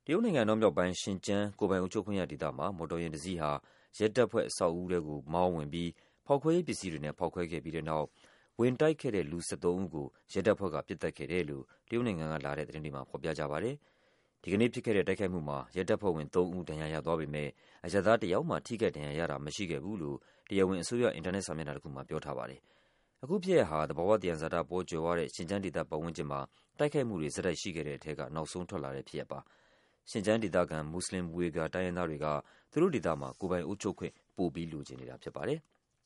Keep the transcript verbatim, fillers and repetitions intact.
တရုတ်နိုင်ငံအနောက်မြောက်ပိုင်း၊ ရှင်ကျန်း ကိုယ်ပိုင်အုပ်ချုပ်ခွင့်ရဒေသမှာ မော်တော်ယာဉ်တစီးဟာ ရဲတပ်ဖွဲ့အဆောက်အဦးထဲကို မောင်းဝင်ပြီး ဖောက်ခွဲရေးပစ္စည်းတွေနဲ့ ဖောက်ခွဲခဲ့ပြီးတဲ့နောက် ဝင်တိုက်ခဲ့တဲ့ လူ ၁၃ ဦးကို ရဲတပ်ဖွဲ့က ပစ်သတ်ခဲ့တယ်လို့ တရုတ်နိုင်ငံကလာတဲ့ သတင်းတွေမှာ ဖော်ပြကြပါတယ်။ ဒီကနေ့ဖြစ်ခဲ့တဲ့ တိုက်ခိုက်မှုမှာ ရဲတပ်ဖွဲ့ဝင် သုံးဦး ဒဏ်ရာရသွားပေမယ့် အရပ်သားတယောက်မှ ထိခိုက်ဒဏ်ရာရတာ မရှိခဲ့ဘူးလို့ တရားဝင်အစိုးရ အင်တာနက်စာမျက်နှာတခုမှာ ပြောထားပါတယ်။ အခုဖြစ်ရပ်ဟာ သဘာဝသယံဇာတ ပေါကြွယ်ဝတဲ့ ရှင်ကျန်းဒေသပတ်ဝန်းကျင်မှာ တိုက်ခိုက်မှုတွေ ဆက်တိုက်ရှိခဲ့တဲ့ထဲက နောက်ဆုံးထွက်လာတဲ့ဖြစ်ရပ်ပါ။ ရှင်ကျန်းဒေသခံ မွတ်ဆလင် ဝီဂါ တိုင်းရင်းသားတွေက သူတို့ဒေသမှာ ကိုယ်ပိုင်အုပ်ချုပ်ခွင့် ပိုပြီးလိုချင်နေတာဖြစ်ပါတယ်။